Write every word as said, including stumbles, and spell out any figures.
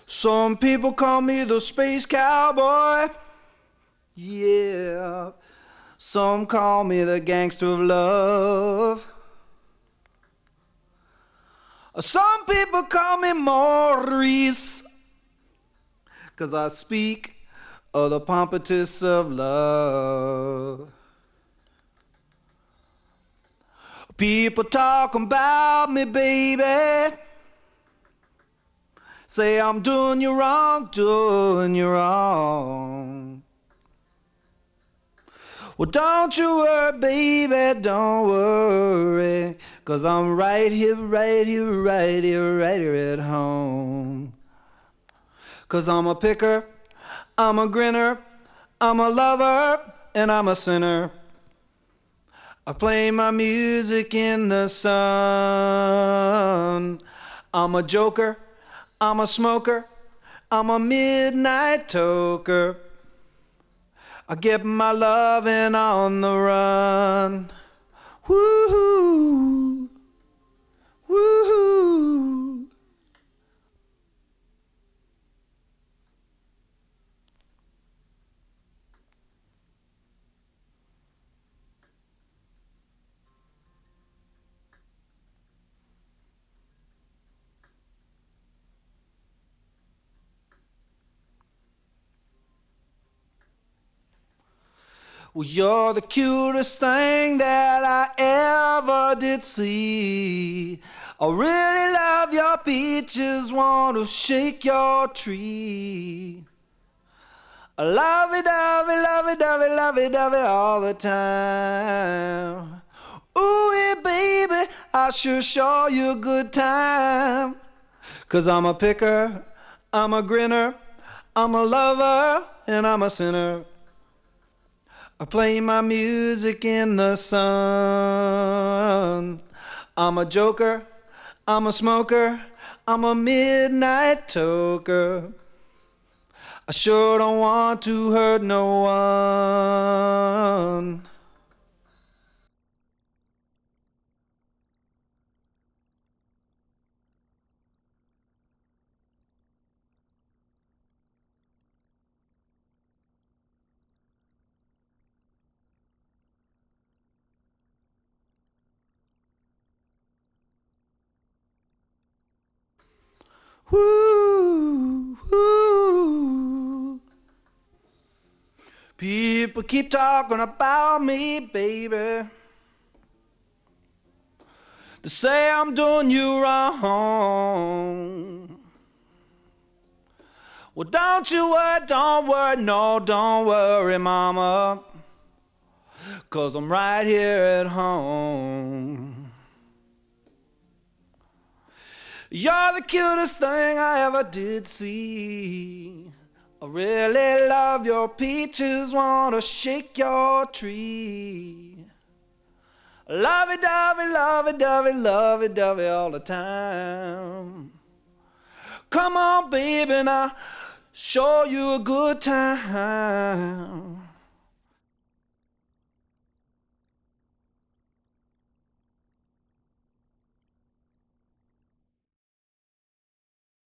Some people call me the space cowboy. Yeah. Some call me the gangster of love. Some people call me Maurice, 'cause I speak of the pompatus of love. People talking about me, baby, say I'm doing you wrong, doing you wrong. Well, don't you worry, baby, don't worry, 'cause I'm right here, right here, right here, right here at home. 'Cause I'm a picker, I'm a grinner, I'm a lover, and I'm a sinner. I play my music in the sun. I'm a joker, I'm a smoker, I'm a midnight toker. I get my lovin' on the run. Woo-hoo, woo-hoo. Well, you're the cutest thing that I ever did see. I really love your peaches, want to shake your tree. I love it, love it, love it, love it, love it, love it all the time. Ooh, yeah, baby, I sure show you a good time. 'Cause I'm a picker, I'm a grinner, I'm a lover, and I'm a sinner. I play my music in the sun. I'm a joker, I'm a smoker, I'm a midnight toker. I sure don't want to hurt no one. Woo, woo. People keep talking about me, baby. They say I'm doing you wrong. Well, don't you worry, don't worry, no, don't worry, mama, 'cause I'm right here at home. You're the cutest thing I ever did see. I really love your peaches, wanna shake your tree. Lovey-dovey, lovey-dovey, lovey-dovey all the time. Come on, baby, now show you a good time.